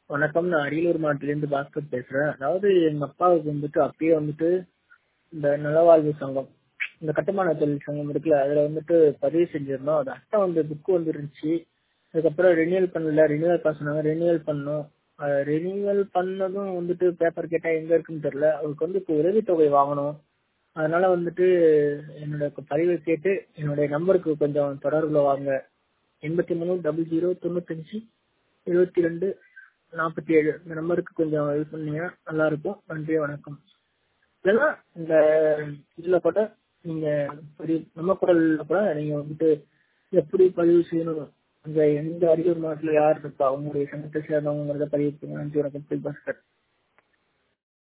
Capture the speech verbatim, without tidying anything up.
வணக்கம். நான் அரியலூர் மாவட்டத்திலேருந்து பாஸ்கர் பேசுறேன். அதாவது எங்க அப்பாவுக்கு வந்துட்டு அப்பயே வந்துட்டு இந்த நலவாழ்வு சங்கம், இந்த கட்டுமான தொழில் சங்கம் இருக்குல்ல, அதுல வந்துட்டு பதிவு செஞ்சிருந்தோம். அது அட்டை வந்து புக்கு வந்து இருந்துச்சு. அதுக்கப்புறம் ரெனியூவல் பண்ணல, ரெனியூவல் பண்ண சொன்னாங்க, ரெனியூவல் பண்ணோம். ரெனியூவல் பண்ணதும் வந்துட்டு பேப்பர் கேட்டா எங்க இருக்குன்னு தெரியல. அவருக்கு வந்து இப்போ உதவித்தொகை வாங்கணும். அதனால வந்துட்டு என்னோட பதிவை கேட்டு என்னுடைய நம்பருக்கு கொஞ்சம் தொடர்புல வாங்க. எண்பத்தி மூணு டபுள் ஜீரோ தொண்ணூத்தஞ்சு எழுபத்தி ரெண்டு நாற்பத்தி ஏழு இந்த நம்பருக்கு கொஞ்சம் இது பண்ணீங்கன்னா நல்லா இருக்கும். நன்றி, வணக்கம். இல்லைன்னா இந்த இதுல கூட நீங்க பதிவு நம்ம குரல்ல கூட நீங்க வந்துட்டு எப்படி பதிவு செய்யணும், அந்த எந்த அரியலூர் மாவட்டத்தில் யார் இருக்கா அவங்களுடைய சங்கத்தை சேர்ந்தவங்கிறத பதிவு பண்ணுங்க. நன்றி, வணக்கம். பாஸ்கர்.